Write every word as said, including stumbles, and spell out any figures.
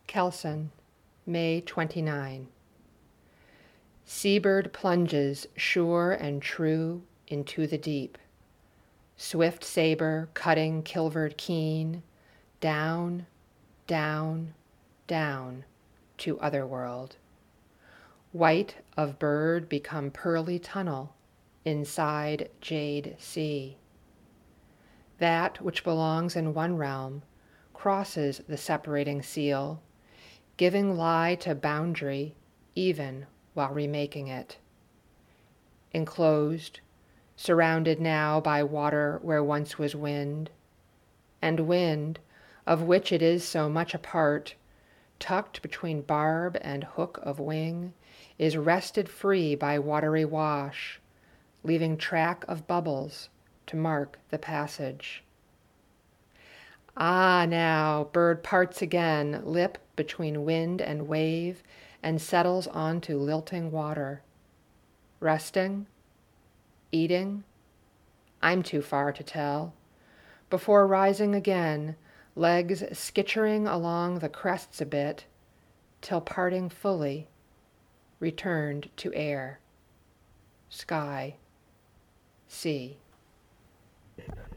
Kelson, May twenty-ninth. Seabird plunges sure and true into the deep. Swift saber cutting kilvert keen, down, down, down to otherworld. White of bird become pearly tunnel inside jade sea. That which belongs in one realm crosses the separating seal, giving lie to boundary even while remaking it. Enclosed, surrounded now by water where once was wind, and wind, of which it is so much a part, tucked between barb and hook of wing, is wrested free by watery wash, leaving track of bubbles to mark the passage. Ah, now, bird parts again, lip between wind and wave, and settles onto lilting water. Resting? Eating? I'm too far to tell. Before rising again, legs skitchering along the crests a bit, till parting fully, returned to air, sky, sea.